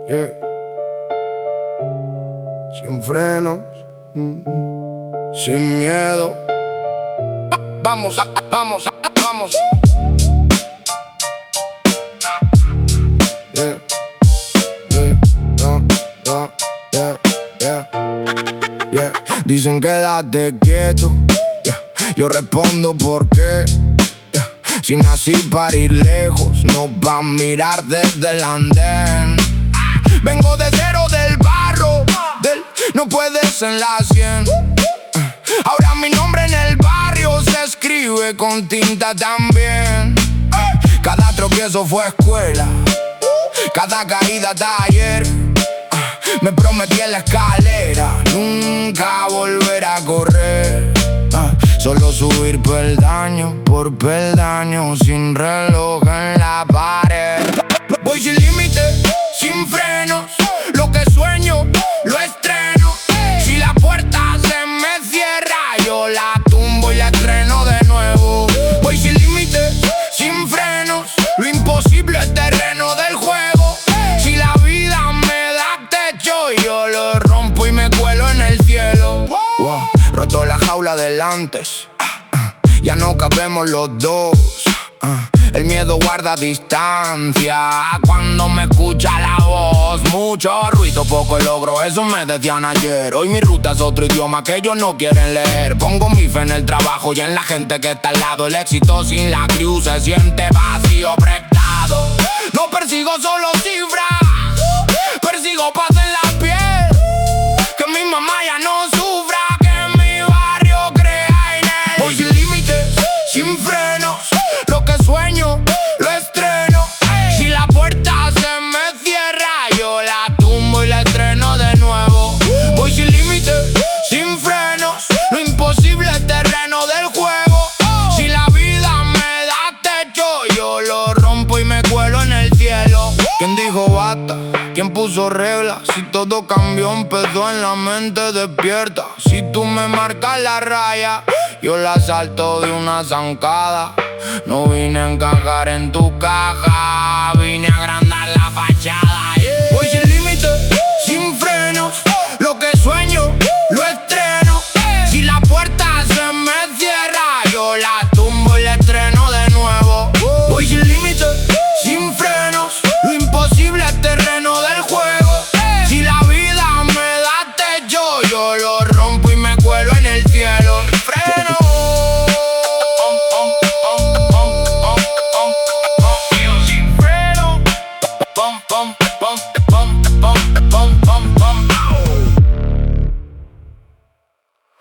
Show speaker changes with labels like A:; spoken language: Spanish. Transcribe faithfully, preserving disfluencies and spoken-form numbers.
A: Yeah. Sin frenos, mm, sin miedo. Vamos, vamos, vamos. Yeah, yeah, no, no, yeah, yeah, yeah. Dicen quédate quieto, yeah. Yo respondo por qué. Yeah. Si nací para ir lejos, no pa' mirar desde el andén. Vengo de cero, del barro, del no puedes en la cien. Ahora mi nombre en el barrio se escribe con tinta también. Cada tropiezo fue escuela, cada caída taller. Me prometí en la escalera nunca volver a correr. Solo subir peldaño por peldaño, sin reloj en la pared. Voy sin límite, sin frenos. Lo que sueño, lo estreno. Si la puerta se me cierra, yo la tumbo y la estreno de nuevo. Voy sin límite, sin frenos. Lo imposible es terreno del juego. Si la vida me da techo, yo lo rompo y me cuelo en el cielo. Wow, roto la jaula del antes. Ya no cabemos los dos. El miedo guarda distancia cuando me escucha la voz. Mucho ruido, poco logro, eso me decían ayer. Hoy mi ruta es otro idioma que ellos no quieren leer. Pongo mi fe en el trabajo y en la gente que está al lado. El éxito sin la cruz se siente vacío, prestado. No persigo solo cifras, persigo paz en la piel. Que mi mamá ya no sufra, que mi barrio crea en él. Voy sin límites, sin frenos. Lo que sueño, lo estreno. Si la puerta se me cierra, yo la tumbo y la estreno de nuevo. Voy sin límites, sin frenos. Lo imposible es terreno del juego. Si la vida me da techo, yo lo rompo y me cuelo en el cielo. ¿Quién dijo basta? ¿Quién puso reglas? Si todo cambió, empezó en la mente despierta. Si tú me marcas la raya, yo la salto de una zancada. No vine a encajar en tu caja, vine a agrandar